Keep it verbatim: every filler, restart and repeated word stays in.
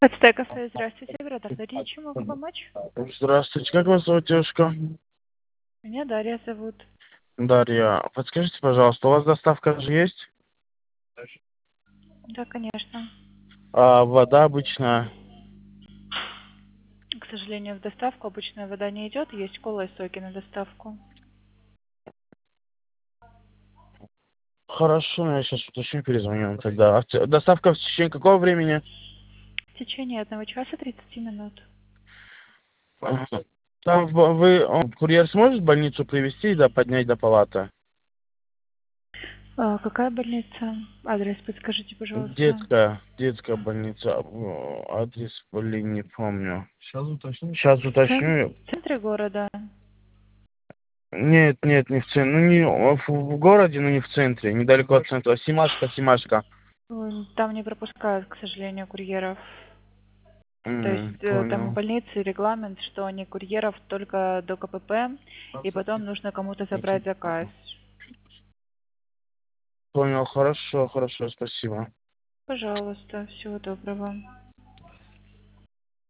Подстай кафе, здравствуйте, оператор Дарья, чем могу помочь? Здравствуйте, как вас зовут, девушка? Меня Дарья зовут. Дарья. Подскажите, пожалуйста, у вас доставка же есть? Да, конечно. А, вода обычная. К сожалению, в доставку обычная вода не идет, есть кола и соки на доставку. Хорошо, я сейчас уточню, перезвоню вам тогда. А в ц- доставка в течение какого времени? В течение одного часа тридцати минут. Ага. Там в- вы, он, курьер сможет в больницу привезти, да, поднять до палаты? А, какая больница? Адрес подскажите, пожалуйста. Детская, детская больница. О, адрес, блин, не помню. Сейчас уточню. Сейчас В, цен- уточню. в центре города. Нет, нет, не в центре. Ну, не в, в городе, но не в центре. Недалеко от центра. Симашка, Симашка. Ой, там не пропускают, к сожалению, курьеров. То есть М, э, там у понял. больницы регламент, что они курьеров только до ка пэ пэ, и потом нужно кому-то забрать заказ. Понял, хорошо, хорошо, спасибо. Пожалуйста, всего доброго.